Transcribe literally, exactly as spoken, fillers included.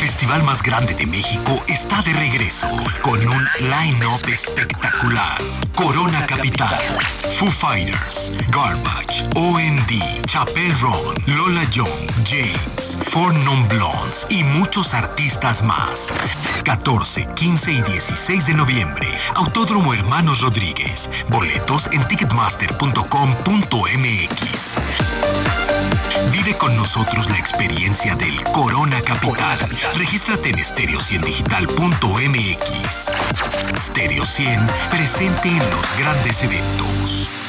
festival más grande de México está de regreso con un line-up espectacular. Corona Capital, Foo Fighters, Garbage, O M D, Chappell Roan, Lola Young, James, Four Non Blondes y muchos artistas más. catorce, quince y dieciséis de noviembre, Autódromo Hermanos Rodríguez. Boletos en ticketmaster punto com punto m x. Vive con nosotros la experiencia del Corona Capital. Regístrate en stereo cien digital punto m x. Stereo cien, presente en los grandes eventos.